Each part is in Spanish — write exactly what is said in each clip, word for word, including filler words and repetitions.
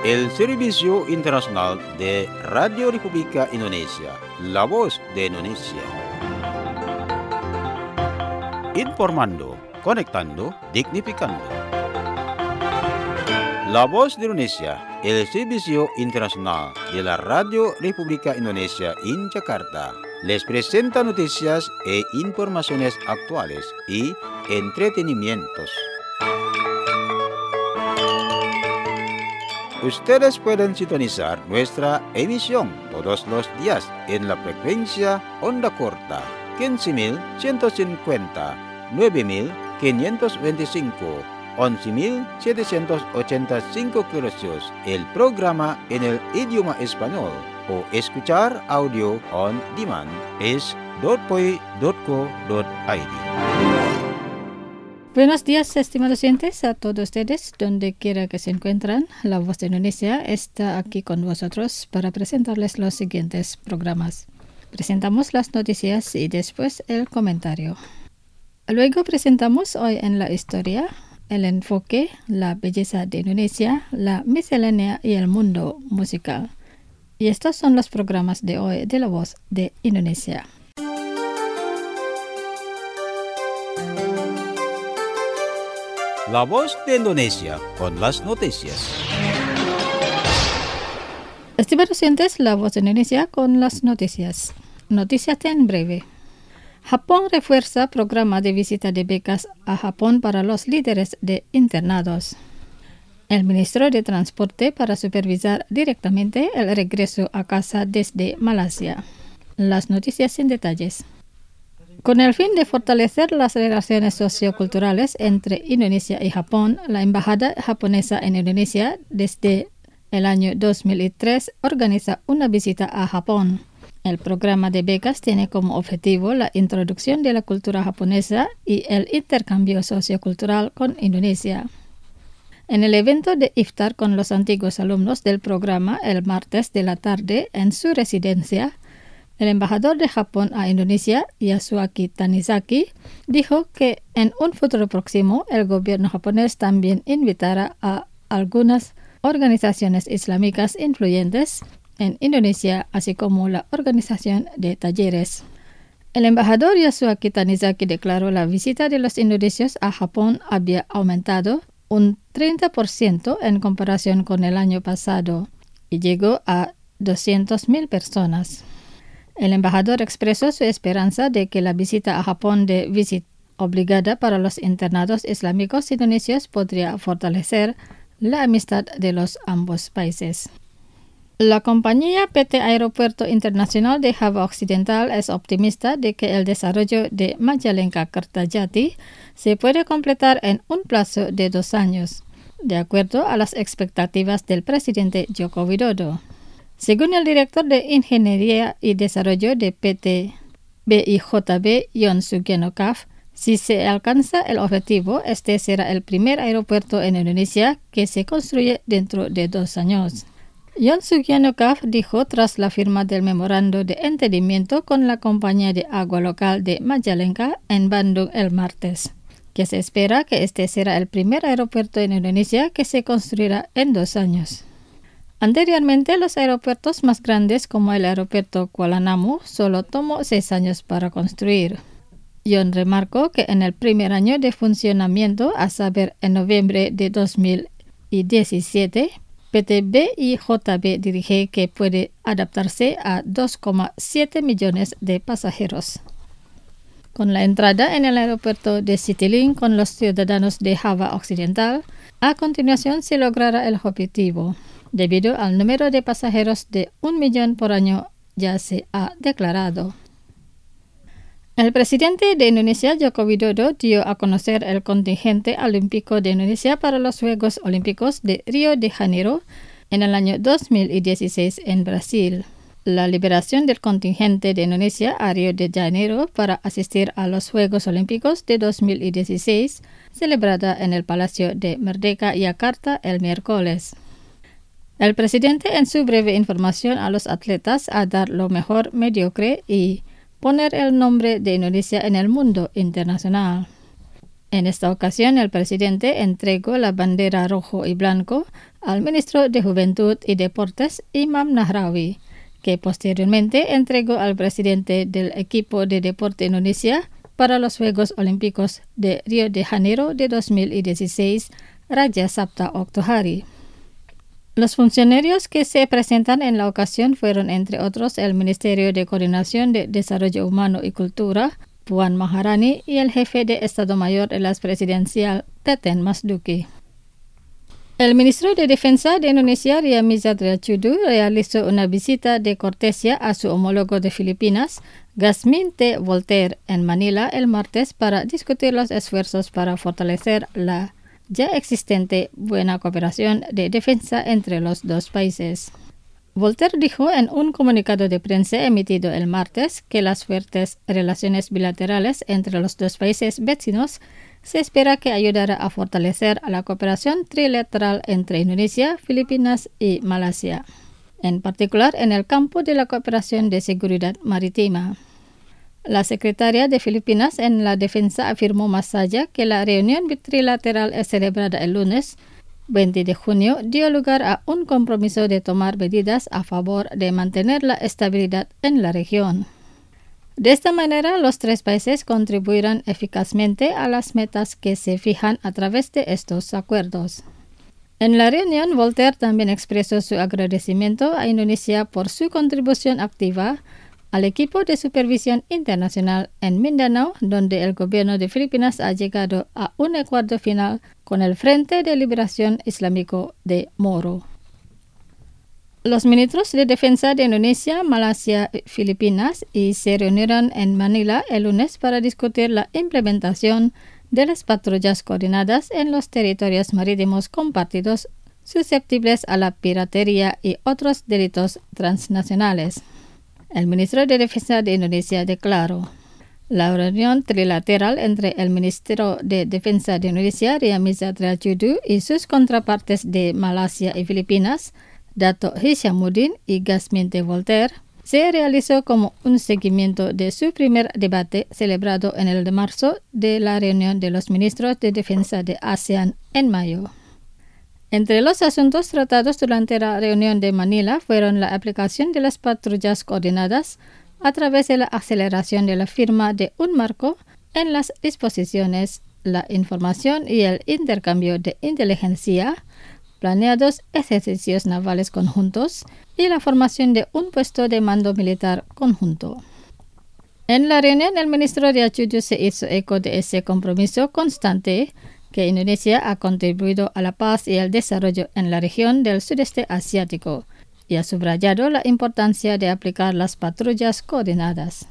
el Servicio Internacional de Radio República Indonesia, la voz de Indonesia. Informando, conectando, dignificando. La voz de Indonesia, el Servicio Internacional de la Radio República Indonesia en Jakarta, les presenta noticias e informaciones actuales y entretenimientos. Ustedes pueden sintonizar nuestra emisión todos los días en la frecuencia onda corta quince mil ciento cincuenta, nueve mil quinientos veinticinco, once mil setecientos ochenta y cinco kHz, el programa en el idioma español, o escuchar audio on demand es dot p o i dot co dot i d. Buenos días, estimados oyentes, a todos ustedes, donde quiera que se encuentran. La Voz de Indonesia está aquí con vosotros para presentarles los siguientes programas. Presentamos las noticias y después el comentario. Luego presentamos hoy en la historia el enfoque, la belleza de Indonesia, la miscelánea y el mundo musical. Y estos son los programas de hoy de La Voz de Indonesia. La voz de Indonesia con las noticias. Estimados oyentes, La Voz de Indonesia con las noticias. Noticias en breve. Japón refuerza programa de visita de becas a Japón para los líderes de internados. El ministro de Transporte para supervisar directamente el regreso a casa desde Malasia. Las noticias en detalles. Con el fin de fortalecer las relaciones socioculturales entre Indonesia y Japón, la Embajada japonesa en Indonesia desde el año dos mil tres organiza una visita a Japón. El programa de becas tiene como objetivo la introducción de la cultura japonesa y el intercambio sociocultural con Indonesia. En el evento de iftar con los antiguos alumnos del programa el martes de la tarde en su residencia, el embajador de Japón a Indonesia, Yasuaki Tanizaki, dijo que en un futuro próximo el gobierno japonés también invitará a algunas organizaciones islámicas influyentes en Indonesia, así como la organización de talleres. El embajador Yasuaki Tanizaki declaró la visita de los indonesios a Japón había aumentado un treinta por ciento en comparación con el año pasado y llegó a doscientas mil personas. El embajador expresó su esperanza de que la visita a Japón de visita obligada para los internados islámicos indonesios podría fortalecer la amistad de los ambos países. La compañía P T Aeropuerto Internacional de Java Occidental es optimista de que el desarrollo de Majalengka-Kertajati se puede completar en un plazo de dos años, de acuerdo a las expectativas del presidente Joko Widodo. Según el director de Ingeniería y Desarrollo de P T B I J B, Yon Sugiano Kaf, si se alcanza el objetivo, este será el primer aeropuerto en Indonesia que se construye dentro de dos años. Yon Sugiano Kaf dijo tras la firma del memorando de entendimiento con la compañía de agua local de Majalengka en Bandung el martes, que se espera que este será el primer aeropuerto en Indonesia que se construirá en dos años. Anteriormente, los aeropuertos más grandes como el aeropuerto Kuala Namu solo tomó seis años para construir. Yon remarcó que en el primer año de funcionamiento, a saber en noviembre de dos mil diecisiete, P T B I J B dirige que puede adaptarse a dos coma siete millones de pasajeros. Con la entrada en el aeropuerto de Citylink con los ciudadanos de Java Occidental, a continuación se logrará el objetivo. Debido al número de pasajeros de un millón por año ya se ha declarado. El presidente de Indonesia, Joko Widodo, dio a conocer el contingente olímpico de Indonesia para los Juegos Olímpicos de Río de Janeiro en el año dos mil dieciséis en Brasil. La liberación del contingente de Indonesia a Río de Janeiro para asistir a los Juegos Olímpicos de dos mil dieciséis, celebrada en el Palacio de Merdeka, Yakarta, el miércoles. El presidente en su breve información a los atletas a dar lo mejor mediocre y poner el nombre de Indonesia en el mundo internacional. En esta ocasión, el presidente entregó la bandera rojo y blanco al ministro de Juventud y Deportes, Imam Nahrawi, que posteriormente entregó al presidente del equipo de deporte Indonesia para los Juegos Olímpicos de Río de Janeiro de dos mil dieciséis, Raja Sabta Oktohari. Los funcionarios que se presentan en la ocasión fueron, entre otros, el Ministerio de Coordinación de Desarrollo Humano y Cultura, Puan Maharani, y el jefe de Estado Mayor de la Presidencial, Teten Masduki. El ministro de Defensa de Indonesia, Ria Mizard Triacudu, realizó una visita de cortesía a su homólogo de Filipinas, Gasmin T. Voltaire, en Manila el martes para discutir los esfuerzos para fortalecer la ya existente buena cooperación de defensa entre los dos países. Voltaire dijo en un comunicado de prensa emitido el martes que las fuertes relaciones bilaterales entre los dos países vecinos se espera que ayudará a fortalecer la cooperación trilateral entre Indonesia, Filipinas y Malasia, en particular en el campo de la cooperación de seguridad marítima. La secretaria de Filipinas en la defensa afirmó más allá que la reunión trilateral celebrada el lunes veinte de junio dio lugar a un compromiso de tomar medidas a favor de mantener la estabilidad en la región. De esta manera, los tres países contribuirán eficazmente a las metas que se fijan a través de estos acuerdos. En la reunión, Voltaire también expresó su agradecimiento a Indonesia por su contribución activa al equipo de supervisión internacional en Mindanao, donde el gobierno de Filipinas ha llegado a un acuerdo final con el Frente de Liberación Islámico de Moro. Los ministros de Defensa de Indonesia, Malasia y Filipinas y se reunieron en Manila el lunes para discutir la implementación de las patrullas coordinadas en los territorios marítimos compartidos susceptibles a la piratería y otros delitos transnacionales. El ministro de Defensa de Indonesia declaró: la reunión trilateral entre el ministro de Defensa de Indonesia, Ria Mizard Triacudu, y sus contrapartes de Malasia y Filipinas, Dato Hishamuddin y Gasmin T. Voltaire, se realizó como un seguimiento de su primer debate celebrado en el de marzo de la reunión de los ministros de Defensa de ASEAN en mayo. Entre los asuntos tratados durante la reunión de Manila fueron la aplicación de las patrullas coordinadas a través de la aceleración de la firma de un marco en las disposiciones, la información y el intercambio de inteligencia, planeados ejercicios navales conjuntos y la formación de un puesto de mando militar conjunto. En la reunión, el ministro Triacudu se hizo eco de ese compromiso constante que Indonesia ha contribuido a la paz y el desarrollo en la región del sudeste asiático y ha subrayado la importancia de aplicar las patrullas coordinadas.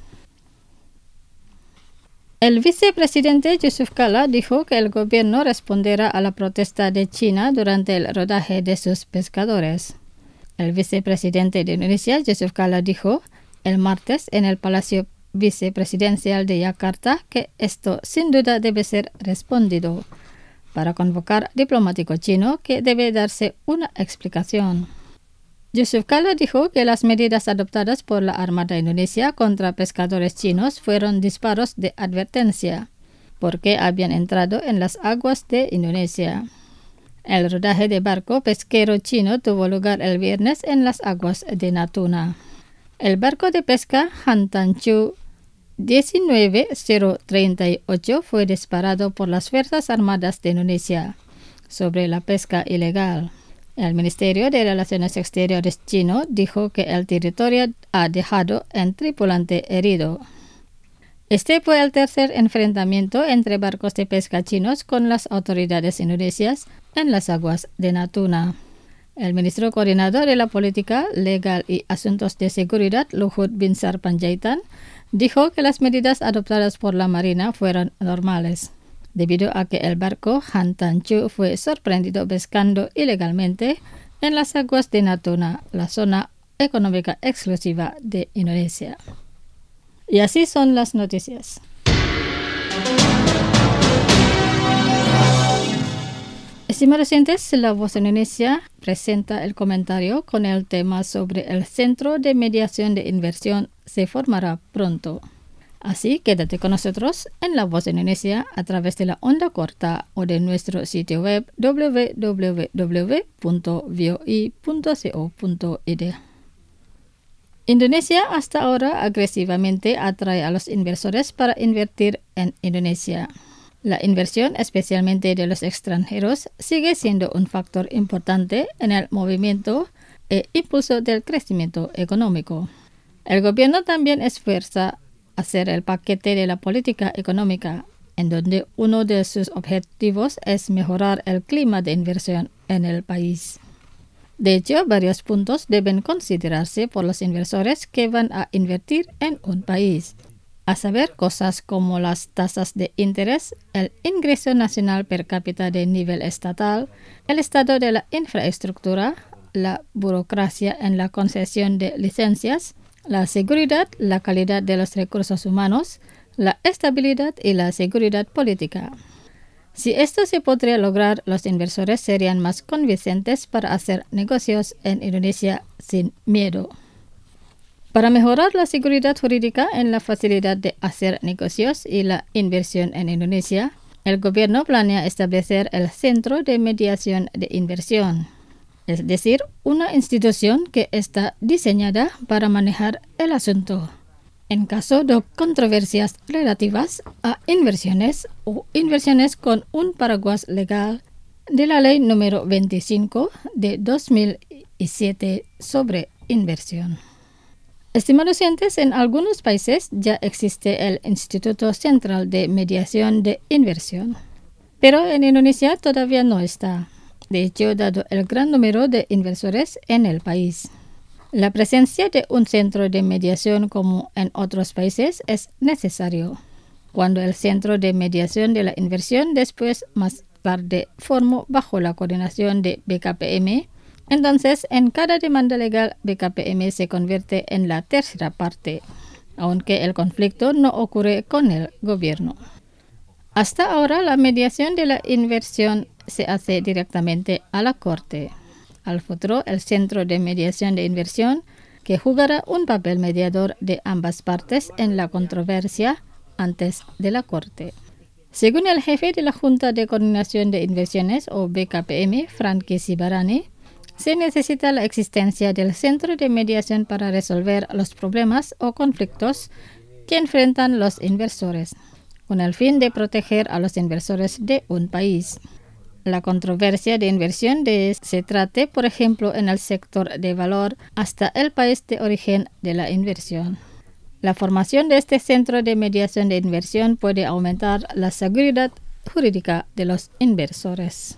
El vicepresidente Yusuf Kala dijo que el gobierno responderá a la protesta de China durante el rodaje de sus pescadores. El vicepresidente de Indonesia, Yusuf Kala, dijo el martes en el Palacio Vicepresidencial de Yakarta que esto sin duda debe ser respondido para convocar diplomático chino que debe darse una explicación. Yusuf Kala dijo que las medidas adoptadas por la Armada Indonesia contra pescadores chinos fueron disparos de advertencia, porque habían entrado en las aguas de Indonesia. El rodaje de barco pesquero chino tuvo lugar el viernes en las aguas de Natuna. El barco de pesca Hantanchu diecinueve mil treinta y ocho fue disparado por las Fuerzas Armadas de Indonesia sobre la pesca ilegal. El Ministerio de Relaciones Exteriores chino dijo que el territorio ha dejado un tripulante herido. Este fue el tercer enfrentamiento entre barcos de pesca chinos con las autoridades indonesias en las aguas de Natuna. El ministro coordinador de la Política Legal y Asuntos de Seguridad, Luhut Binsar Panjaitan, dijo que las medidas adoptadas por la Marina fueron normales, debido a que el barco Hantanchu fue sorprendido pescando ilegalmente en las aguas de Natuna, la zona económica exclusiva de Indonesia. Y así son las noticias. Estimados oyentes, La Voz Indonesia presenta el comentario con el tema sobre el Centro de Mediación de Inversión se formará pronto. Así, quédate con nosotros en La Voz de Indonesia a través de la onda corta o de nuestro sitio web doble u doble u doble u punto v o i punto co punto i d. Indonesia hasta ahora agresivamente atrae a los inversores para invertir en Indonesia. La inversión, especialmente de los extranjeros, sigue siendo un factor importante en el movimiento e impulso del crecimiento económico. El gobierno también esfuerza hacer el paquete de la política económica, en donde uno de sus objetivos es mejorar el clima de inversión en el país. De hecho, varios puntos deben considerarse por los inversores que van a invertir en un país, a saber, cosas como las tasas de interés, el ingreso nacional per cápita de nivel estatal, el estado de la infraestructura, la burocracia en la concesión de licencias, la seguridad, la calidad de los recursos humanos, la estabilidad y la seguridad política. Si esto se podría lograr, los inversores serían más convincentes para hacer negocios en Indonesia sin miedo. Para mejorar la seguridad jurídica en la facilidad de hacer negocios y la inversión en Indonesia, el gobierno planea establecer el Centro de Mediación de Inversión, es decir, una institución que está diseñada para manejar el asunto en caso de controversias relativas a inversiones o inversiones con un paraguas legal de la Ley número veinticinco de dos mil siete sobre inversión. Estimados oyentes, en algunos países ya existe el Instituto Central de Mediación de Inversión, pero en Indonesia todavía no está. De hecho, dado el gran número de inversores en el país, la presencia de un centro de mediación como en otros países es necesario. Cuando el Centro de Mediación de la Inversión después más tarde formó bajo la coordinación de B K P M, entonces en cada demanda legal B K P M se convierte en la tercera parte, aunque el conflicto no ocurre con el gobierno. Hasta ahora la mediación de la inversión se hace directamente a la Corte. Al futuro, el Centro de Mediación de Inversión, que jugará un papel mediador de ambas partes en la controversia antes de la Corte. Según el jefe de la Junta de Coordinación de Inversiones, o B K P M, Franky Sibarani, se necesita la existencia del Centro de Mediación para resolver los problemas o conflictos que enfrentan los inversores, con el fin de proteger a los inversores de un país. La controversia de inversión de se trate, por ejemplo, en el sector de valor hasta el país de origen de la inversión. La formación de este Centro de Mediación de Inversión puede aumentar la seguridad jurídica de los inversores.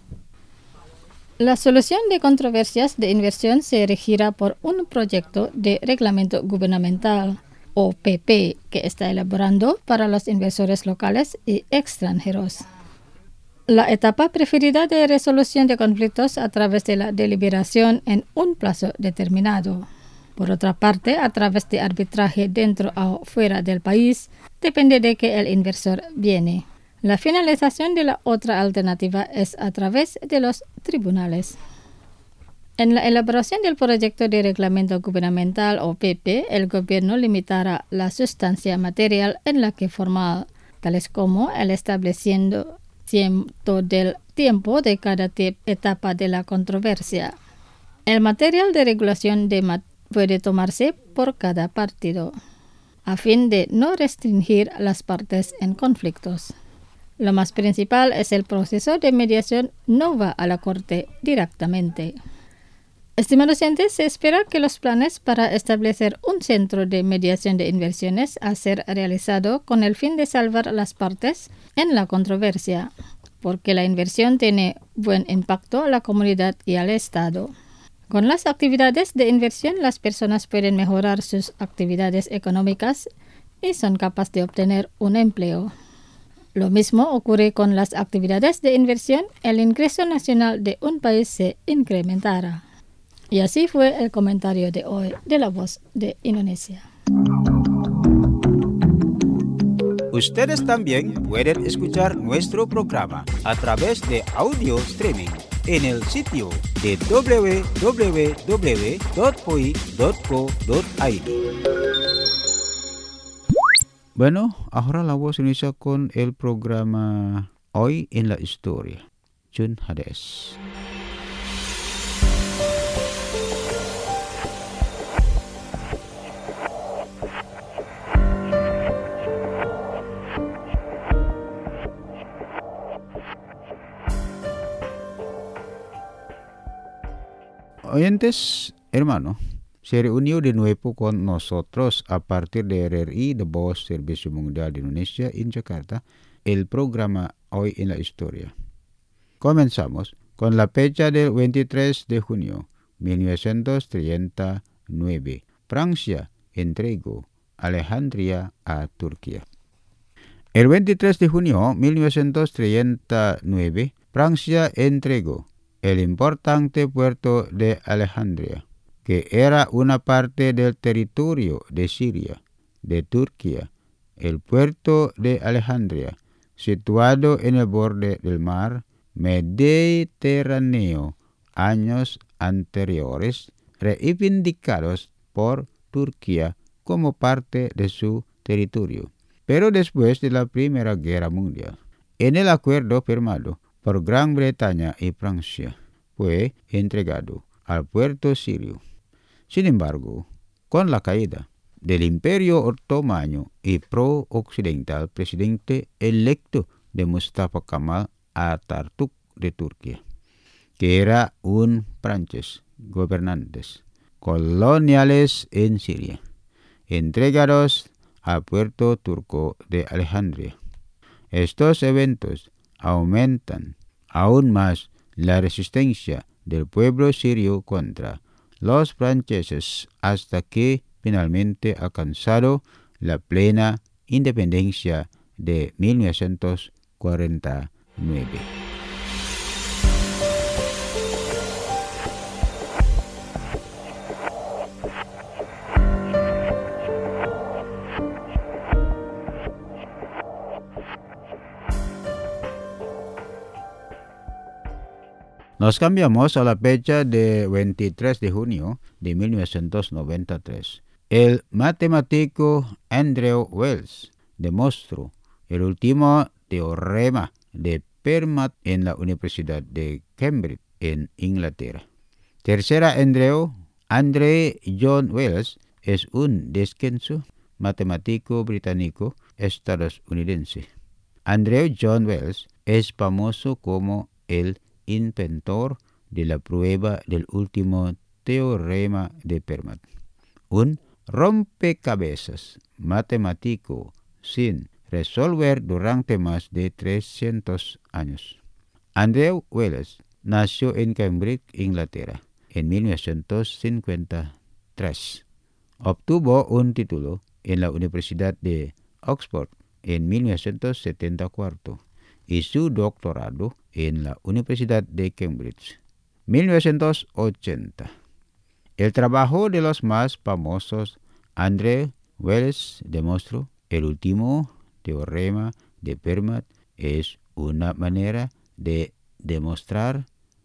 La solución de controversias de inversión se regirá por un proyecto de reglamento gubernamental, o P P, que está elaborando para los inversores locales y extranjeros. La etapa preferida de resolución de conflictos a través de la deliberación en un plazo determinado. Por otra parte, a través de arbitraje dentro o fuera del país, depende de que el inversor viene. La finalización de la otra alternativa es a través de los tribunales. En la elaboración del proyecto de reglamento gubernamental o P P, el gobierno limitará la sustancia material en la que formal, tales como el establecimiento del tiempo de cada etapa de la controversia. El material de regulación de mat- puede tomarse por cada partido, a fin de no restringir las partes en conflictos. Lo más principal es el proceso de mediación no va a la corte directamente. Estimados oyentes, se espera que los planes para establecer un centro de mediación de inversiones a ser realizado con el fin de salvar las partes en la controversia, porque la inversión tiene buen impacto a la comunidad y al Estado. Con las actividades de inversión, las personas pueden mejorar sus actividades económicas y son capaces de obtener un empleo. Lo mismo ocurre con las actividades de inversión, el ingreso nacional de un país se incrementará. Y así fue el comentario de hoy de La Voz de Indonesia. Ustedes también pueden escuchar nuestro programa a través de audio streaming en el sitio de doble u doble u doble u punto v o i punto co punto i d. Bueno, ahora la voz inicia con el programa Hoy en la Historia. Jun Hades. Oyentes, hermano, se reunió de nuevo con nosotros a partir de R R I, The Voz Servicio Mundial de Indonesia en Jakarta, el programa Hoy en la Historia. Comenzamos con la fecha del veintitrés de junio de mil novecientos treinta y nueve. Francia entregó Alejandría a Turquía. El veintitrés de junio de mil novecientos treinta y nueve, Francia entregó el importante puerto de Alejandría, que era una parte del territorio de Siria, de Turquía. El puerto de Alejandría, situado en el borde del mar Mediterráneo, años anteriores, reivindicados por Turquía como parte de su territorio. Pero después de la Primera Guerra Mundial, en el acuerdo firmado por Gran Bretaña y Francia, fue entregado al puerto sirio. Sin embargo, con la caída del Imperio Otomano y pro-occidental presidente electo de Mustafa Kemal Atatürk de Turquía, que era un francés, gobernantes coloniales en Siria, entregados al puerto turco de Alejandría. Estos eventos aumentan aún más la resistencia del pueblo sirio contra los franceses hasta que finalmente alcanzado la plena independencia de mil novecientos cuarenta y nueve. Nos cambiamos a la fecha de veintitrés de junio de mil novecientos noventa y tres. El matemático Andrew Wiles demostró el último teorema de Fermat en la Universidad de Cambridge, en Inglaterra. Tercera, Andrew Andre John Wiles es un descenso matemático británico estadounidense. Andrew John Wiles es famoso como el inventor de la prueba del último teorema de Fermat, un rompecabezas matemático sin resolver durante más de trescientos años. Andrew Wiles nació en Cambridge, Inglaterra, en mil novecientos cincuenta y tres. Obtuvo un título en la Universidad de Oxford en mil novecientos setenta y cuatro y su doctorado en la Universidad de Cambridge, mil novecientos ochenta. El trabajo de los más famosos, Andrew Wiles demostró el último teorema de Fermat es una manera de demostrar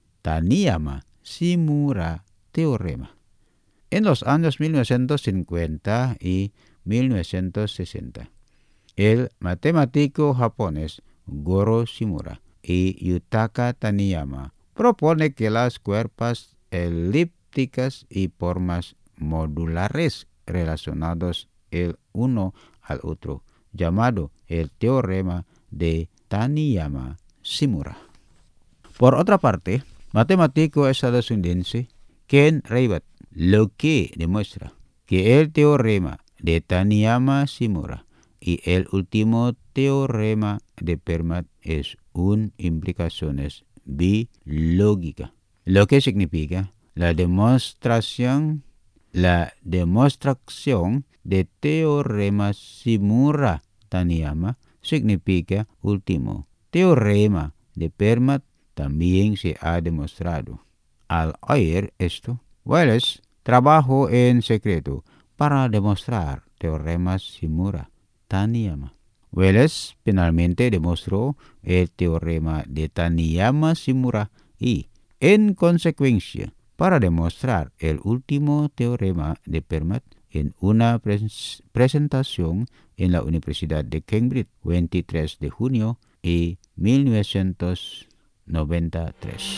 Taniyama-Shimura teorema. En los años mil novecientos cincuenta y mil novecientos sesenta, el matemático japonés Goro Shimura y Yutaka Taniyama propone que las cuerpas elípticas y formas modulares relacionados el uno al otro, llamado el teorema de Taniyama-Shimura. Por otra parte, matemático estadounidense Ken Raybaud lo que demuestra que el teorema de Taniyama-Shimura y el último teorema de Fermat es un implicaciones bilógicas, lo que significa la demostración, la demostración de teorema Shimura-Taniyama significa último teorema de Fermat también se ha demostrado. Al oír esto, Wiles trabajó en secreto para demostrar teoremas Shimura-Taniyama. Wiles finalmente demostró el teorema de Taniyama-Shimura y, en consecuencia, para demostrar el último teorema de Fermat en una pres- presentación en la Universidad de Cambridge, veintitrés de junio de mil novecientos noventa y tres.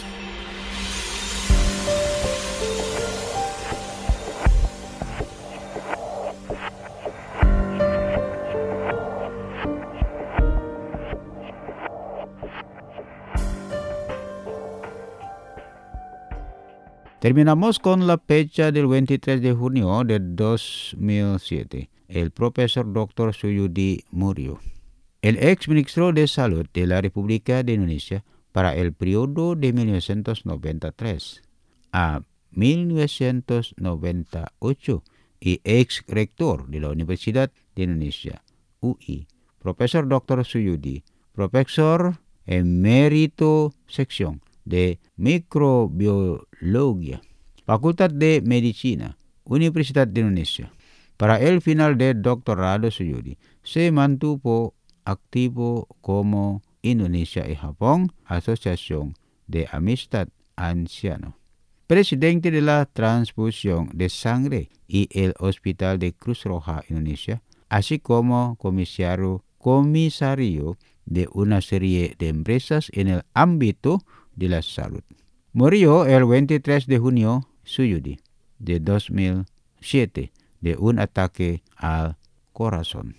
Terminamos con la fecha del veintitrés de junio de dos mil siete. El profesor doctor Suyudi murió. El ex ministro de Salud de la República de Indonesia para el periodo de mil novecientos noventa y tres a mil novecientos noventa y ocho y ex rector de la Universidad de Indonesia, U I, profesor doctor Suyudi, profesor emérito sección de Microbiología, Facultad de Medicina, Universidad de Indonesia. Para el final del doctorado Suyudi, se mantuvo activo como Indonesia y Japón, Asociación de Amistad Anciano, presidente de la transfusión de sangre y el Hospital de Cruz Roja Indonesia, así como comisario, comisario de una serie de empresas en el ámbito de la salud. Murió el veintitrés de junio Suyudi de dos mil siete de un ataque al corazón.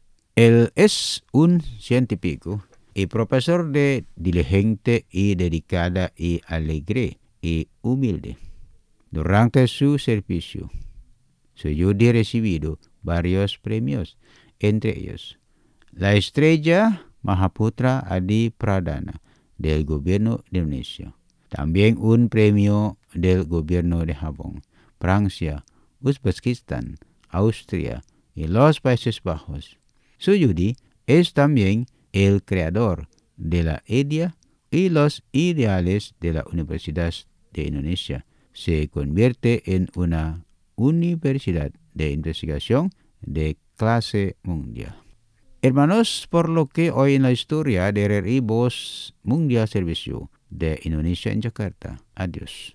Él es un científico y profesor de diligente y dedicada y alegre y humilde. Durante su servicio, Suyudi recibido varios premios, entre ellos la Estrella Mahaputra Adi Pradana del gobierno de Indonesia, también un premio del gobierno de Japón, Francia, Uzbekistán, Austria y los Países Bajos. Suyudi es también el creador de la idea y los ideales de la Universidad de Indonesia. Se convierte en una universidad de investigación de clase mundial. Hermanos, por lo que hoy en la historia de R R I Voz Mundial Servicio de Indonesia en Jakarta. Adiós.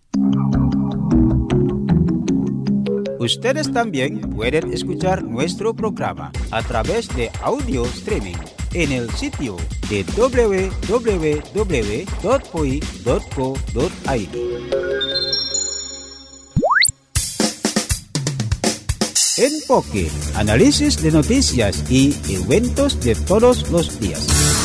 Ustedes también pueden escuchar nuestro programa a través de audio streaming en el sitio de doble u doble u doble u punto p o i punto co punto i d. Enfoque, análisis de noticias y eventos de todos los días.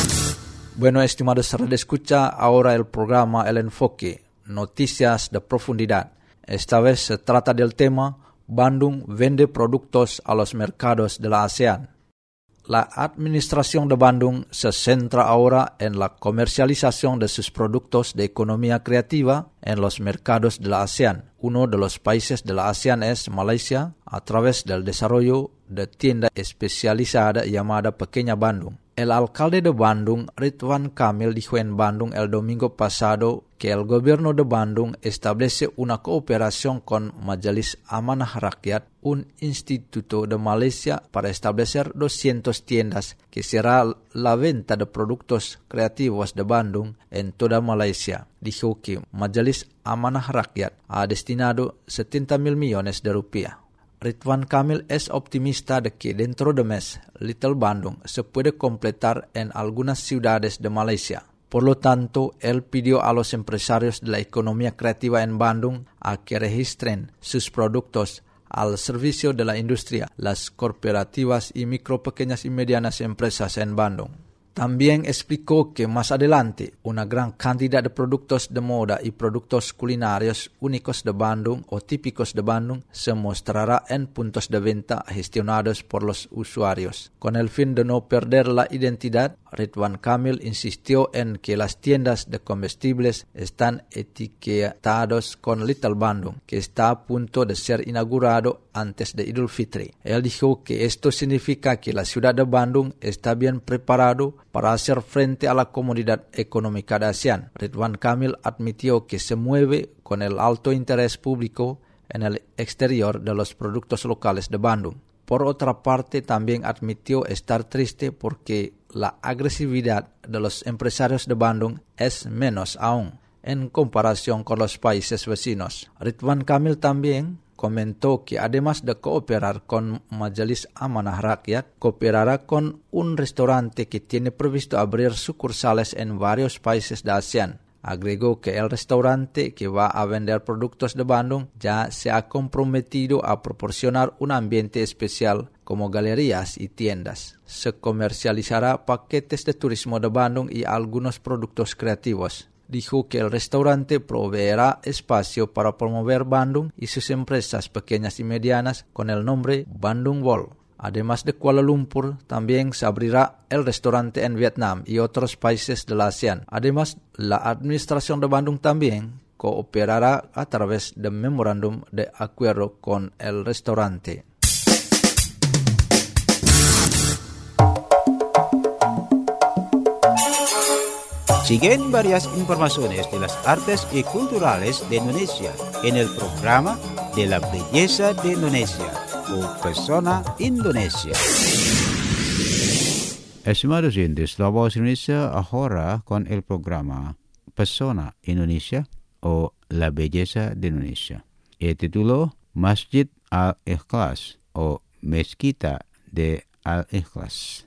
Bueno, estimados radioescucha, ahora el programa El Enfoque, noticias de profundidad. Esta vez se trata del tema Bandung vende productos a los mercados de la ASEAN. La administración de Bandung se centra ahora en la comercialización de sus productos de economía creativa en los mercados de la ASEAN. Uno de los países de la ASEAN es Malaysia, a través del desarrollo de tienda especializada llamada Pequeña Bandung. El alcalde de Bandung, Ridwan Kamil, dijo en Bandung el domingo pasado que el gobierno de Bandung establece una cooperación con Majelis Amanah Rakyat, un instituto de Malaysia, para establecer doscientas tiendas que será la venta de productos creativos de Bandung en toda Malaysia. Dijo que Majelis Amanah Rakyat ha destinado setenta mil millones de rupiah. Ridwan Kamil es optimista de que dentro de mes, Little Bandung se puede completar en algunas ciudades de Malaysia. Por lo tanto, él pidió a los empresarios de la economía creativa en Bandung a que registren sus productos al servicio de la industria, las cooperativas y micro, pequeñas y medianas empresas en Bandung. También explicó que más adelante una gran cantidad de productos de moda y productos culinarios únicos de Bandung o típicos de Bandung se mostrará en puntos de venta gestionados por los usuarios. Con el fin de no perder la identidad, Ridwan Kamil insistió en que las tiendas de comestibles están etiquetados con Little Bandung, que está a punto de ser inaugurado antes de Idul Fitri. Él dijo que esto significa que la ciudad de Bandung está bien preparado para hacer frente a la comunidad económica de ASEAN. Ridwan Kamil admitió que se mueve con el alto interés público en el exterior de los productos locales de Bandung. Por otra parte, también admitió estar triste porque la agresividad de los empresarios de Bandung es menos aún en comparación con los países vecinos. Ridwan Kamil también comentó que además de cooperar con Majelis Amanah Rakyat, cooperará con un restaurante que tiene previsto abrir sucursales en varios países de ASEAN. Agregó que el restaurante que va a vender productos de Bandung ya se ha comprometido a proporcionar un ambiente especial como galerías y tiendas. Se comercializará paquetes de turismo de Bandung y algunos productos creativos. Dijo que el restaurante proveerá espacio para promover Bandung y sus empresas pequeñas y medianas con el nombre Bandung World. Además de Kuala Lumpur, también se abrirá el restaurante en Vietnam y otros países de la ASEAN. Además, la administración de Bandung también cooperará a través de memorándum de acuerdo con el restaurante. Siguen varias informaciones de las artes y culturales de Indonesia en el programa de la belleza de Indonesia o Persona Indonesia. Estimados oyentes, la voz Indonesia ahora con el programa Persona Indonesia o La Belleza de Indonesia. El título Masjid Al-Ikhlas o Mezquita de Al-Ikhlas.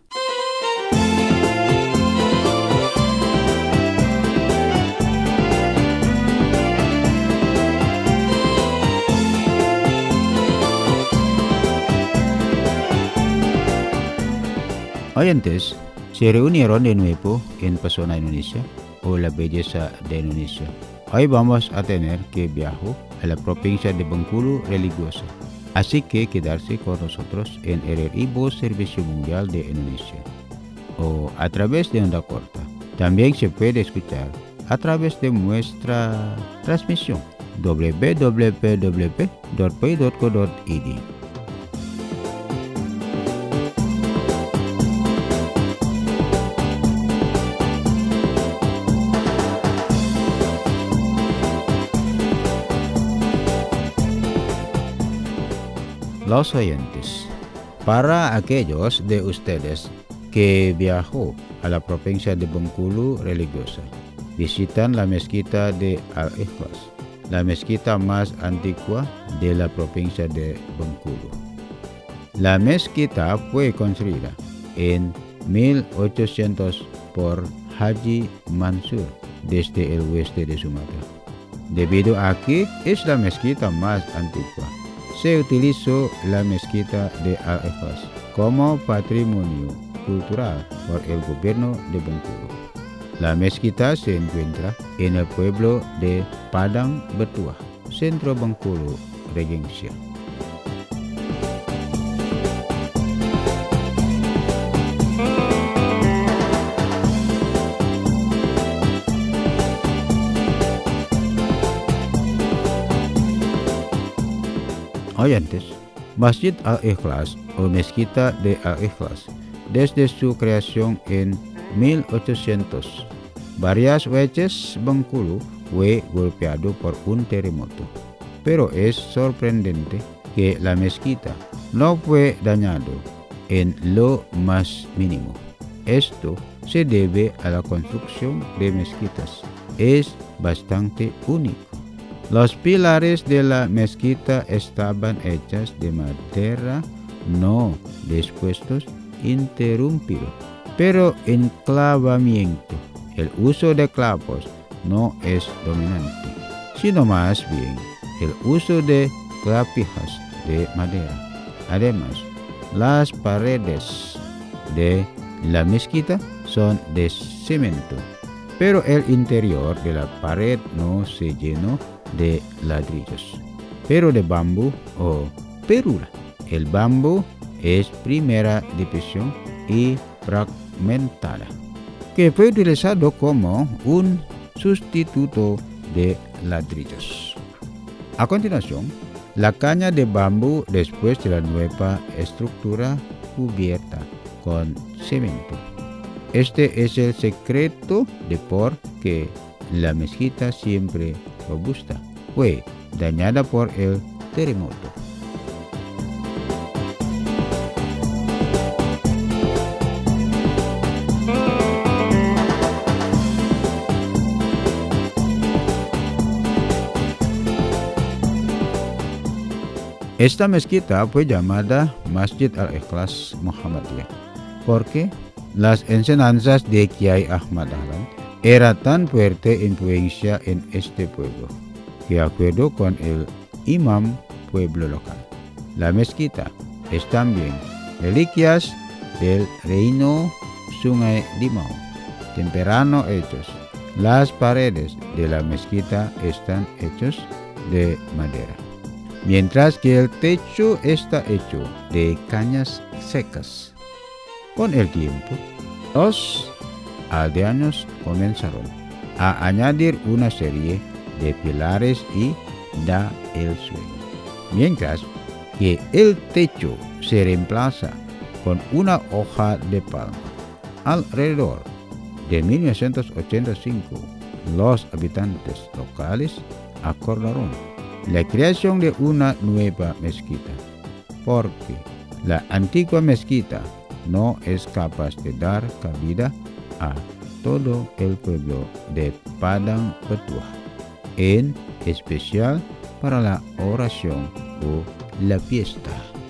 Oyentes, se reunieron de nuevo en Persona Indonesia o La Belleza de Indonesia. Hoy vamos a tener que viajar a la provincia de Bengkulu religiosa. Así que quedarse con nosotros en R R I Voz Servicio Mundial de Indonesia o a través de onda corta. También se puede escuchar a través de nuestra transmisión w w w punto p punto co punto i d. Los oyentes, para aquellos de ustedes que viajó a la provincia de Bengkulu religiosa, visitan la mezquita de Al-Ikhlas, la mezquita más antigua de la provincia de Bengkulu. La mezquita fue construida en mil ochocientos por Haji Mansur desde el oeste de Sumatra. Debido a que es la mezquita más antigua, se utilizó la mezquita de Al-Ikhlas como patrimonio cultural por el gobierno de Bengkulu. La mezquita se encuentra en el pueblo de Padang Betuah, centro Bengkulu, Regensia. Oyentes, Masjid Al-Ikhlas o Mezquita de Al-Ikhlas, desde su creación en mil ochocientos, varias veces Bengkulu fue golpeado por un terremoto, pero es sorprendente que la mezquita no fue dañado en lo más mínimo. Esto se debe a la construcción de mezquitas. Es bastante único. Los pilares de la mezquita estaban hechos de madera, no dispuestos interrumpido, pero enclavamiento. El uso de clavos no es dominante, sino más bien el uso de clavijas de madera. Además, las paredes de la mezquita son de cemento, pero el interior de la pared no se llenó de ladrillos, pero de bambú o perula. El bambú es primera división y fragmentada, que fue utilizado como un sustituto de ladrillos. A continuación, la caña de bambú después de la nueva estructura cubierta con cemento. Este es el secreto de por qué la mezquita siempre robusta fue dañada por el terremoto. Esta mezquita fue llamada Masjid Al-Ikhlas Muhammadiyah porque las enseñanzas de Kiai Ahmad Dahlan era tan fuerte influencia en este pueblo, que acuerdo con el imam pueblo local. La mezquita es también reliquias del reino Sungai Limau, temprano hechos. Las paredes de la mezquita están hechos de madera, mientras que el techo está hecho de cañas secas. Con el tiempo, los aldeanos comenzaron a añadir una serie de pilares y da el suelo, mientras que el techo se reemplaza con una hoja de palma. Alrededor de mil novecientos ochenta y cinco, los habitantes locales acordaron la creación de una nueva mezquita, porque la antigua mezquita no es capaz de dar cabida a todo el pueblo de Padang Betuah, en especial para la oración o la fiesta.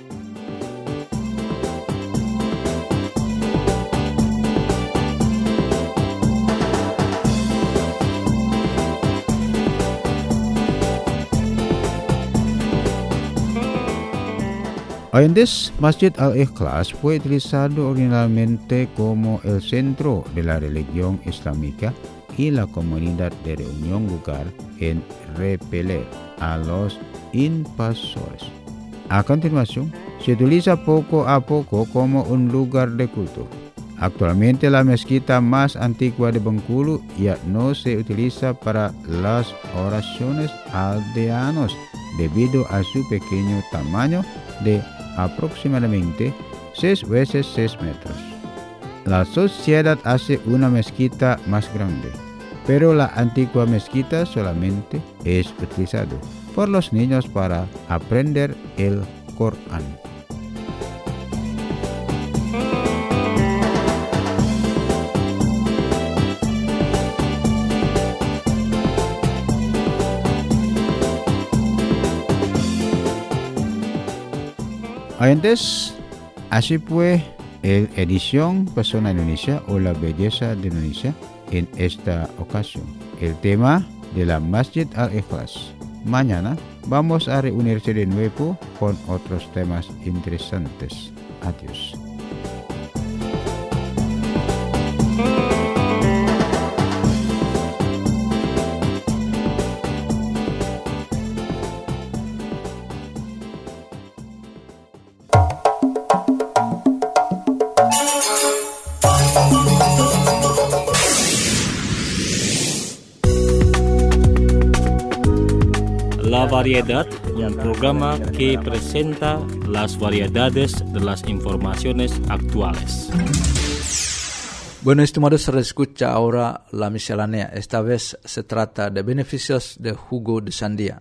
Antes, Masjid Al-Ikhlas fue utilizado originalmente como el centro de la religión islámica y la comunidad de reunión lugar en repeler a los invasores. A continuación, se utiliza poco a poco como un lugar de culto. Actualmente la mezquita más antigua de Bengkulu ya no se utiliza para las oraciones aldeanos debido a su pequeño tamaño de aproximadamente seis veces seis metros. La sociedad hace una mezquita más grande, pero la antigua mezquita solamente es utilizado por los niños para aprender el Corán. Antes, así fue la edición Persona Indonesia o la belleza de Indonesia. En esta ocasión, el tema de la Masjid Al-Ikhlas. Mañana vamos a reunirse de nuevo con otros temas interesantes. Adiós. La Variedad, un programa que presenta las variedades de las informaciones actuales. Bueno, estimados escucha ahora la miscelánea. Esta vez se trata de beneficios de jugo de sandía.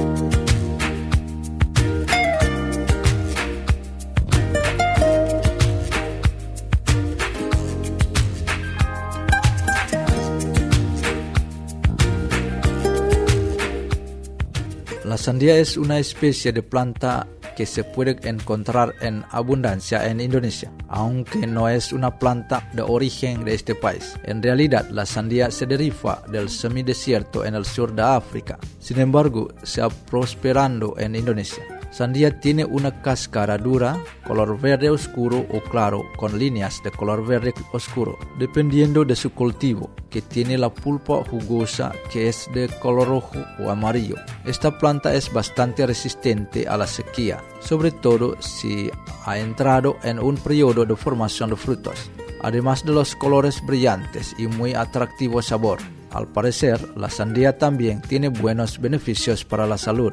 La sandía es una especie de planta que se puede encontrar en abundancia en Indonesia, aunque no es una planta de origen de este país. En realidad, la sandía se deriva del semidesierto en el sur de África. Sin embargo, se ha prosperando en Indonesia. Sandía tiene una cáscara dura, color verde oscuro o claro, con líneas de color verde oscuro, dependiendo de su cultivo, que tiene la pulpa jugosa que es de color rojo o amarillo. Esta planta es bastante resistente a la sequía, sobre todo si ha entrado en un periodo de formación de frutos, además de los colores brillantes y muy atractivo sabor. Al parecer, la sandía también tiene buenos beneficios para la salud.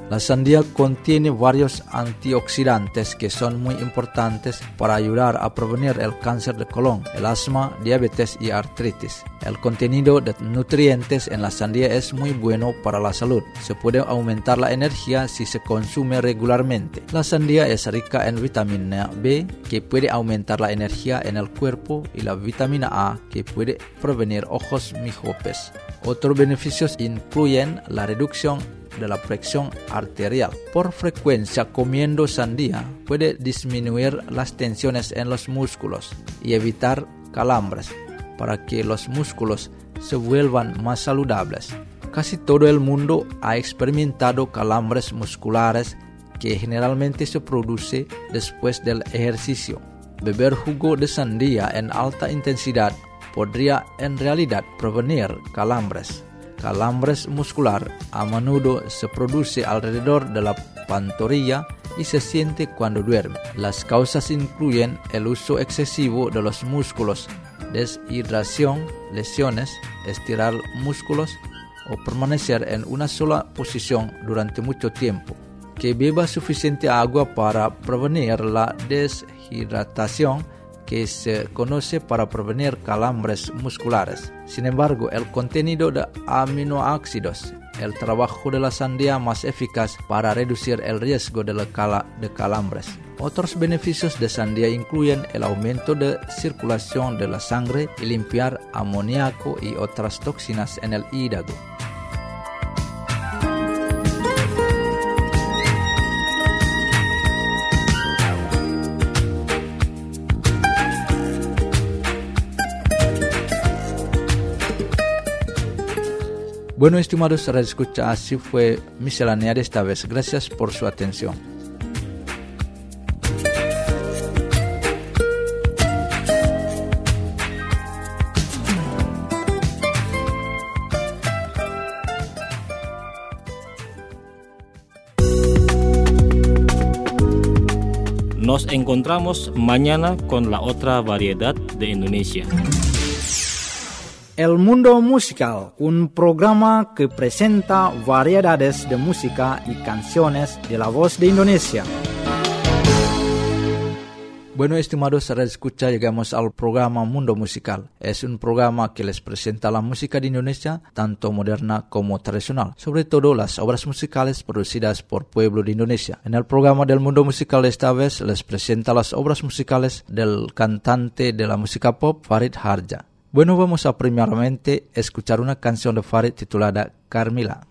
La sandía contiene varios antioxidantes que son muy importantes para ayudar a prevenir el cáncer de colon, el asma, diabetes y artritis. El contenido de nutrientes en la sandía es muy bueno para la salud. Se puede aumentar la energía si se consume regularmente. La sandía es rica en vitamina B, que puede aumentar la energía en el cuerpo, y la vitamina A, que puede prevenir ojos miopes. Otros beneficios incluyen la reducción de la presión arterial. Por frecuencia comiendo sandía puede disminuir las tensiones en los músculos y evitar calambres para que los músculos se vuelvan más saludables. Casi todo el mundo ha experimentado calambres musculares que generalmente se produce después del ejercicio. Beber jugo de sandía en alta intensidad podría en realidad prevenir calambres. Calambres muscular a menudo se produce alrededor de la pantorrilla y se siente cuando duerme. Las causas incluyen el uso excesivo de los músculos, deshidratación, lesiones, estirar músculos o permanecer en una sola posición durante mucho tiempo. Que beba suficiente agua para prevenir la deshidratación, que se conoce para prevenir calambres musculares. Sin embargo, el contenido de aminoácidos, el trabajo de la sandía más eficaz para reducir el riesgo de, la cala, de calambres. Otros beneficios de sandía incluyen el aumento de circulación de la sangre y limpiar amoníaco y otras toxinas en el hígado. Bueno, estimados radioescucha, así fue miscelánea de esta vez. Gracias por su atención. Nos encontramos mañana con la otra variedad de Indonesia. El Mundo Musical, un programa que presenta variedades de música y canciones de la voz de Indonesia. Bueno, estimados radioescucha, llegamos al programa Mundo Musical. Es un programa que les presenta la música de Indonesia, tanto moderna como tradicional, sobre todo las obras musicales producidas por pueblo de Indonesia. En el programa del Mundo Musical esta vez les presenta las obras musicales del cantante de la música pop, Farid Harja. Bueno, vamos a primeramente escuchar una canción de Farid titulada Carmila.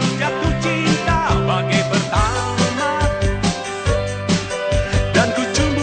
Dan ku cuma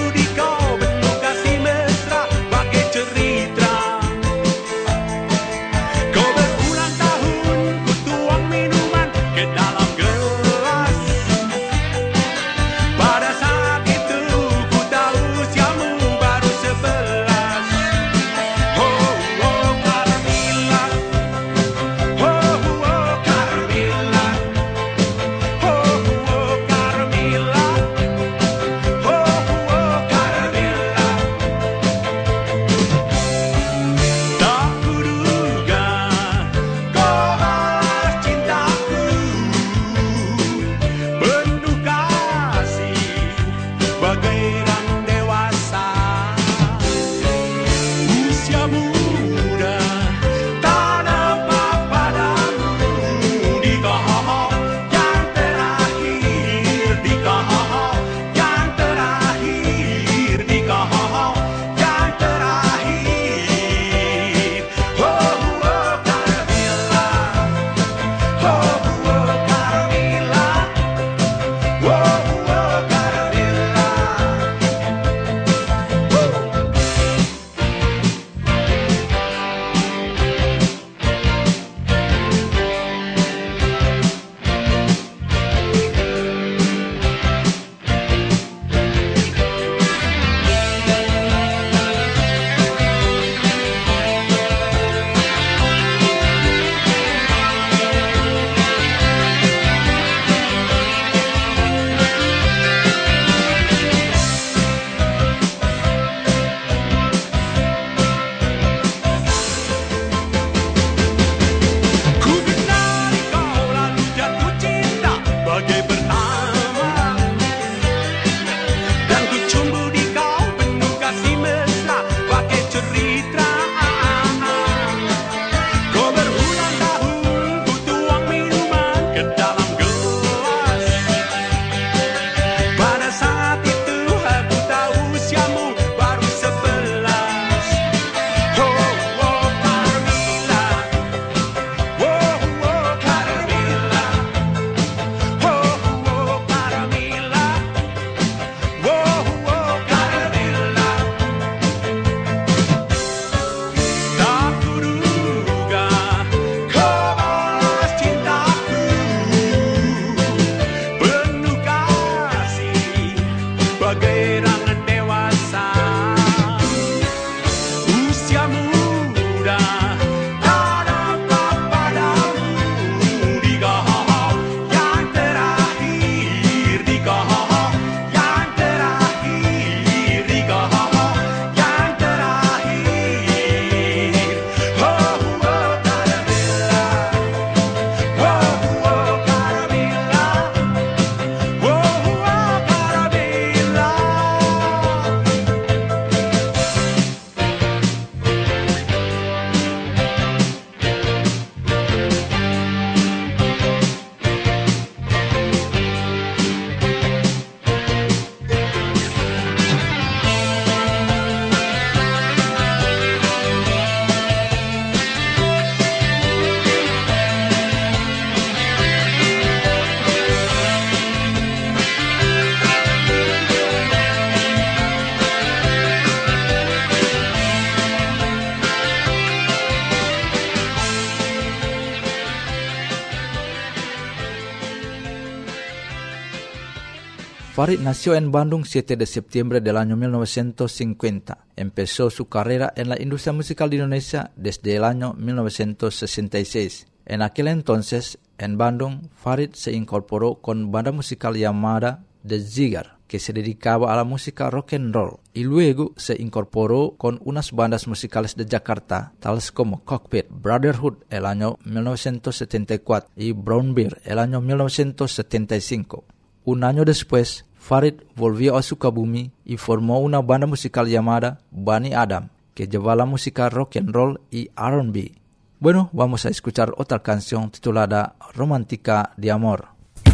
Farid nació en Bandung siete de septiembre del año mil novecientos cincuenta. Empezó su carrera en la industria musical de Indonesia desde el año mil novecientos sesenta y seis. En aquel entonces, en Bandung, Farid se incorporó con banda musical llamada The Zigar, que se dedicaba a la música rock and roll, y luego se incorporó con unas bandas musicales de Jakarta, tales como Cockpit Brotherhood el año mil novecientos setenta y cuatro y Brown Bear el año mil novecientos setenta y cinco. Un año después, Farid volvió a Sukabumi y formó una banda musical llamada Bani Adam, que lleva la música rock and roll y R and B. Bueno, vamos a escuchar otra canción titulada Romántica de Amor.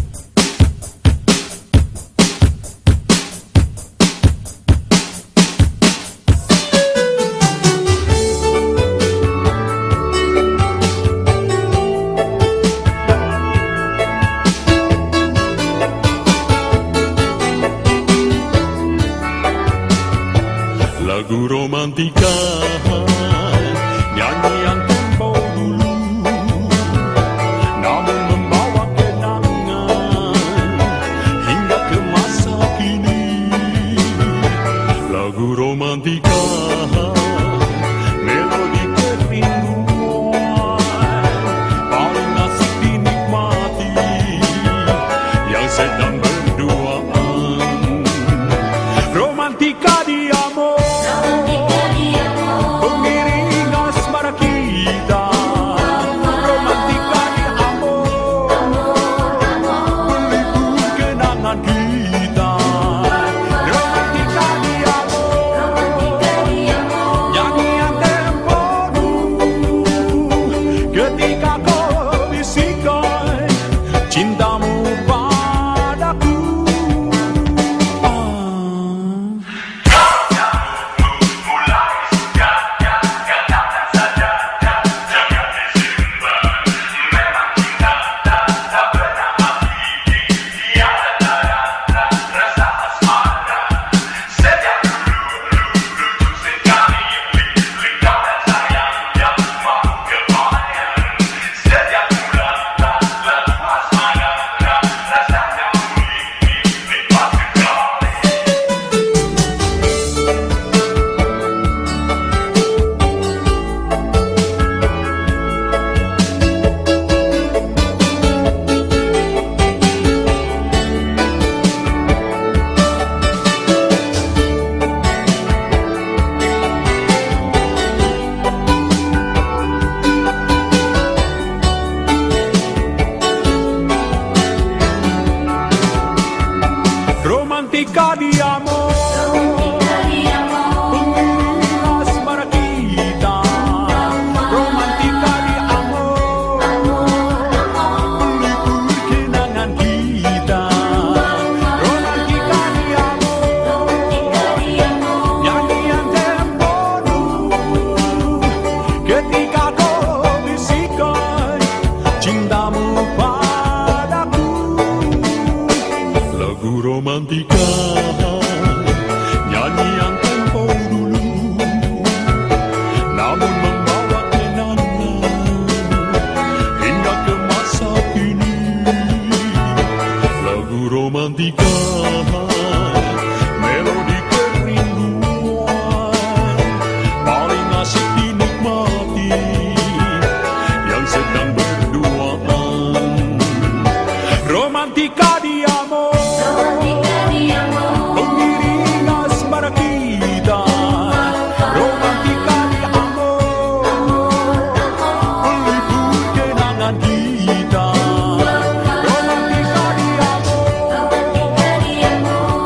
Lagu romantika, nyanyian tempo dulu, namun membawa kenangan hingga ke masa kini. Lagu romantika, melodi kerinduan, paling asik dinikmati, yang sedang berduaan. Romantika di amor. Romantika di amor, pengiring asmara kita. Romantika di amor, pelipur kenangan kita. Romantika di amor, nyanyian tempo dulu, ketika kau bisikan cintamu padaku. Lagu romantika, nyanyian tempo dulu, namun membawa kenangan hingga ke masa kini. Lagu romantika, melodi kerinduan, paling asik dinikmati, yang sedang berduaan. Romantika di amor, pengiring asmara kita. Romantika di amor, pelipur kenangan kita. Romantika di amor,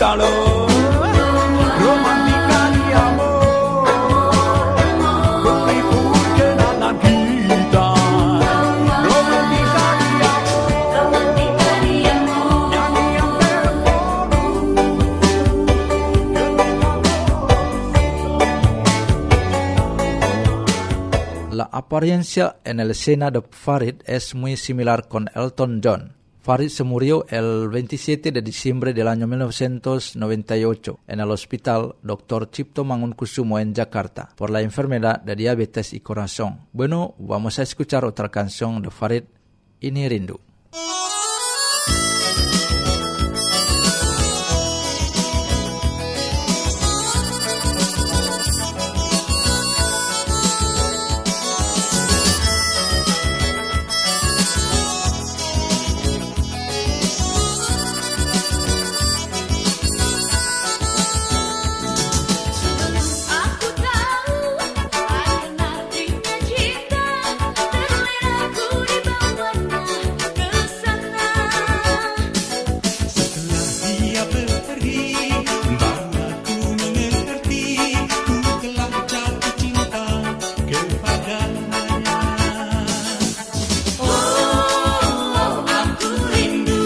quítalo. Romantika di amor, berlibur kenangan kita. Romantika di amor, nyanyi yang terbaru. La apariencia en el escena de Farid es muy similar con Elton John. Farid se murió el veintisiete de diciembre del año mil novecientos noventa y ocho en el hospital doctor Cipto Mangunkusumo en Jakarta por la enfermedad de diabetes y corazón. Bueno, vamos a escuchar otra canción de Farid, Ini Rindu. Aku tahu akan artinya cinta, terlena ku dibawanya ke sana. Setelah dia pergi, baru aku mengerti, ku telah jatuh cinta kepadanya. Oh, aku rindu,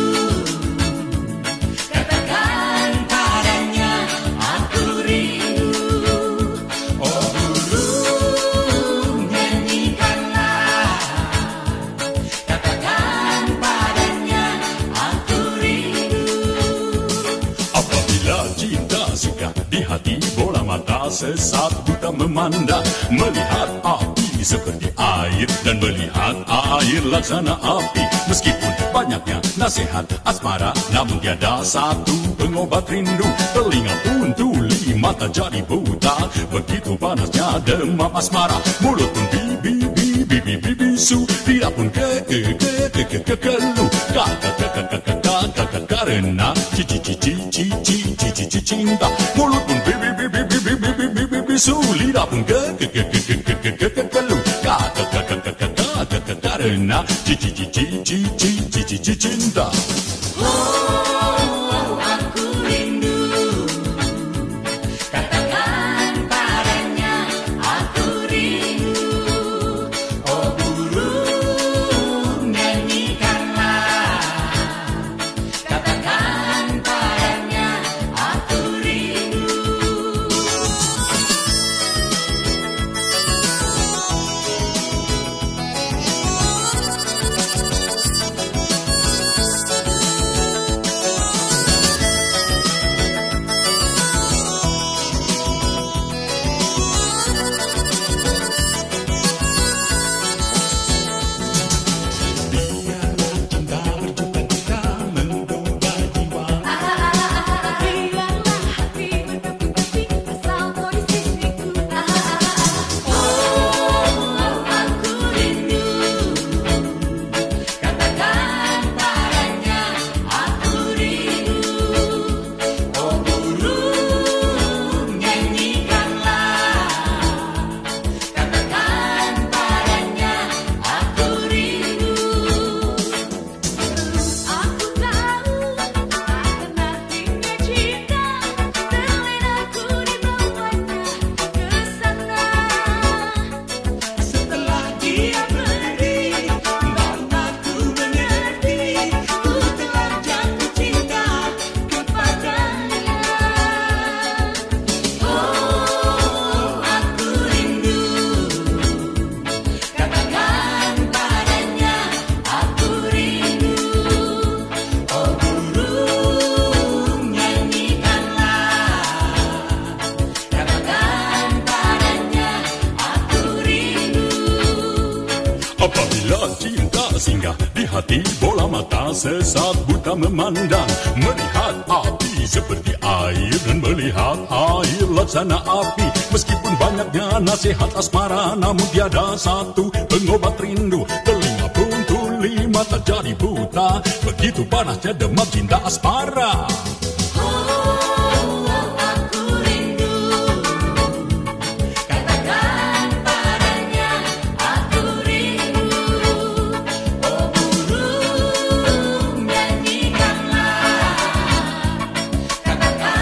katakan padanya, aku rindu. Oh burung, Nyanyikanlah, katakan padanya, aku rindu. apabila cinta singgah di hati, bola mata sesat buta memandang, melihat api seperti air dan melihat air laksana api. Meskipun banyaknya nasihat asmara, namun tiada satu pengobat rindu. Telinga pun tuli, mata jadi buta, begitu panasnya demam asmara. Mulut pun bibi bibi bibi bisu, lidah pun ke ke ke ke ke ke keluh. Kakak kakak kakak kakak kakak karena cici cici cici cici cici cinta. Mulut pun bibi bibi bibi bibi bibi bisu, lidah pun ke ke ke ke ke ke ke ke keluh. Kakak kakak kakak kakak kakak karena cici cici cici cici cici cinta. Oh, aku rindu, katakan padanya, aku rindu. Oh burung, nyanyikanlah, katakan padanya, aku rindu. Biarlah cinta berjuta kita menggoda jiwa. Biarlah hati berkeping-keping asal kau di sisiku. Oh, aku rindu, katakan padanya, aku rindu. Oh burung, nyanyikanlah, katakan padanya, aku rindu. Aku tahu akan artinya cinta, terlena ku dibawanya ke sana. Setelah dia pergi, baru aku mengerti, ku telah jatuh cinta kepadanya. Oh, aku rindu, katakan padanya, aku rindu. Oh burung, nyanyikanlah, katakan padanya, aku rindu. Apabila cinta singgah di hati, bola mata sesat buta memandang, melihat api seperti air dan melihat air laksana api. Meskipun banyaknya nasihat asmara, namun tiada satu pengobat rindu. Telinga pun tuli, mata jadi buta, begitu panasnya demam cinta asmara. Oh, aku rindu, katakan padanya, aku rindu. Oh burung, nyanyikanlah, katakan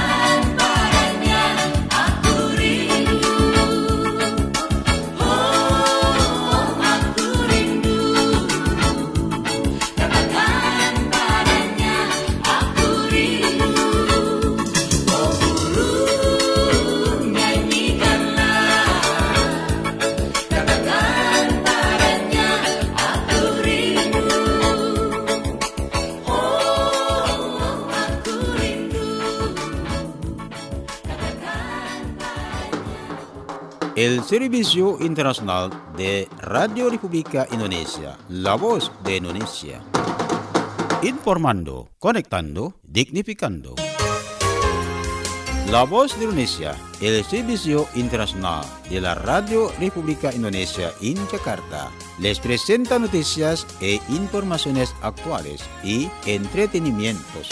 El Servicio Internacional de Radio República Indonesia, La Voz de Indonesia. Informando, conectando, dignificando. La Voz de Indonesia, el Servicio Internacional de la Radio República Indonesia en Jakarta, les presenta noticias e informaciones actuales y entretenimientos.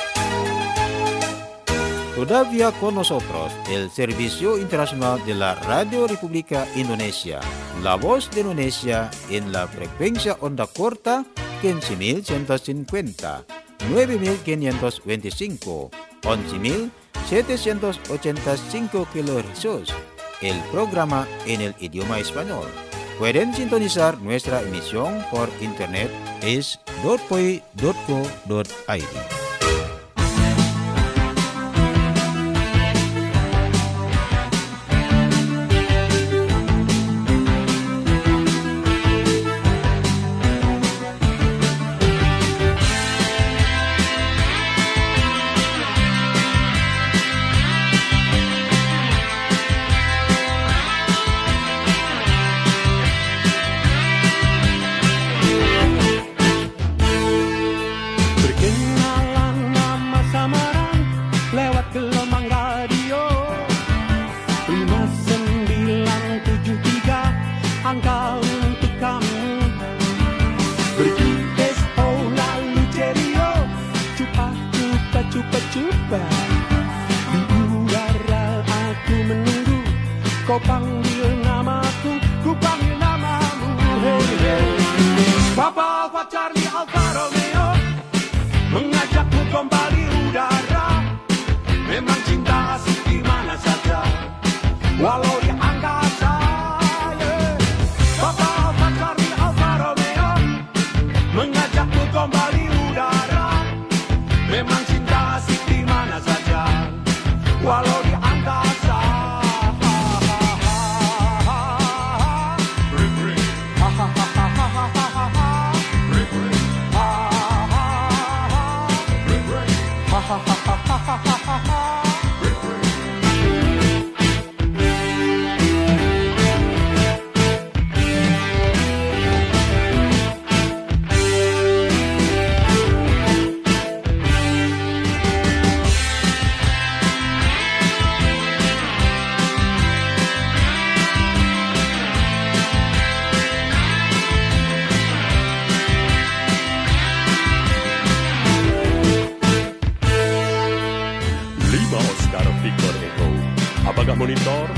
Todavía con nosotros el Servicio Internacional de la Radio República Indonesia, La Voz de Indonesia en la frecuencia onda corta quince mil ciento cincuenta, nueve mil quinientos veinticinco, once mil setecientos ochenta y cinco kilohercios. El programa en el idioma español. Pueden sintonizar nuestra emisión por internet es dot p o i dot co dot i d. Kau panggil namaku, ku panggil namamu, hey, hey. Papa Alfa Charlie Alfa Romeo mengajakku kembali udara. Memang cinta asik di mana saja, walau di angkasa, yeah. Papa Alfa Charlie Alfa Romeo mengajakku kembali udara. Memang cinta asik di mana saja, walau di angkasa. Apakah monitor?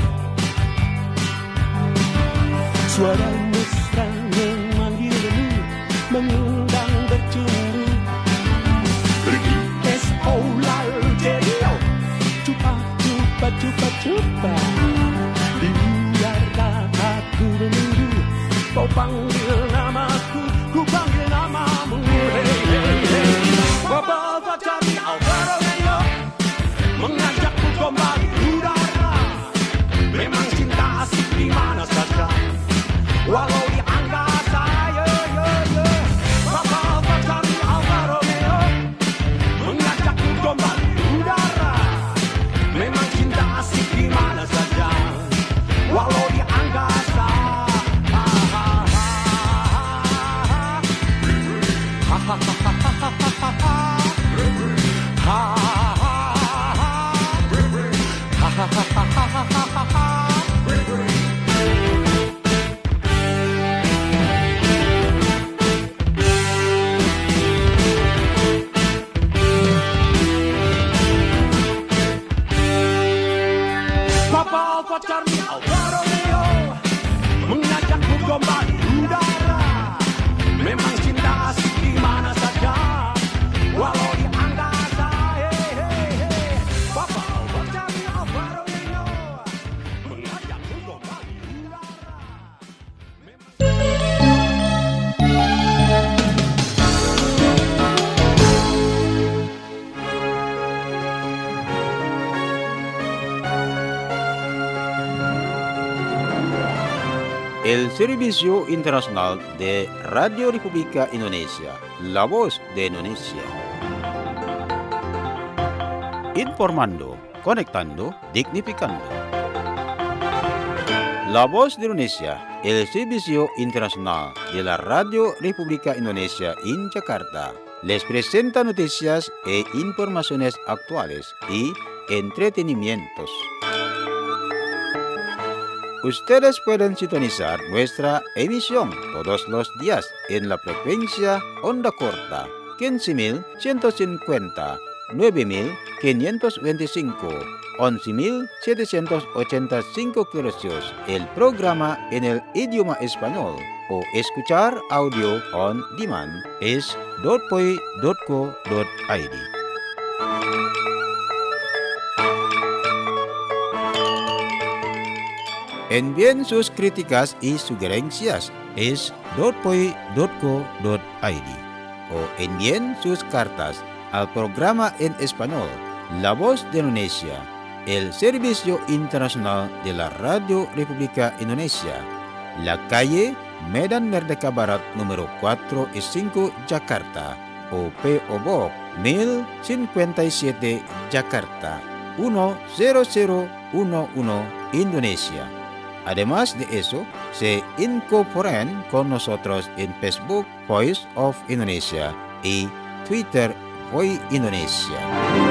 Suara mesra memanggilmu, mengundang bercumbu. Pergi es oh lalu jadi cupa cupa cupa cupa. Di udara aku menunggu, kau panggil namaku, ku panggil namamu. Hey hey hey. Papa Alfa Charlie Alfa Romeo mengajakku kembali udara. Memang cinta asik di mana saja, walau di angkasa, yo yo yo. Papa Alfa Charlie Alfa Romeo mengajakku kembali udara. Memang cinta asik di mana saja, walau di angkasa. Ha ha ha ha ha ha ha ha ha. Papa Alfa Charlie Alfa Romeo mengajakku kembali udara. Memang cinta asik di mana saja, walau di angkasa. Hey, hey, hey. Papa Alfa Charlie Alfa Romeo mengajakku kembali udara. El Servicio Internacional de Radio República Indonesia, La Voz de Indonesia. Informando, conectando, dignificando. La Voz de Indonesia, el servicio internacional de la Radio República Indonesia en Jakarta, les presenta noticias e informaciones actuales y entretenimientos. Ustedes pueden sintonizar nuestra emisión todos los días en la frecuencia onda corta quince mil ciento cincuenta, nueve mil quinientos veinticinco, once mil setecientos ochenta y cinco kHz, el programa en el idioma español, o escuchar audio on demand es dot poi dot co dot i d. Envíen sus críticas y sugerencias es dot poi dot co dot i d o envíen sus cartas al programa en español La Voz de Indonesia, el servicio internacional de la Radio República Indonesia, la calle Medan Merdeka Barat número cuatro y cinco, Jakarta, o P O Box mil cincuenta y siete, Jakarta, uno cero cero uno uno, Indonesia. Además de eso, se incorporan con nosotros en Facebook Voice of Indonesia y Twitter Voice Indonesia.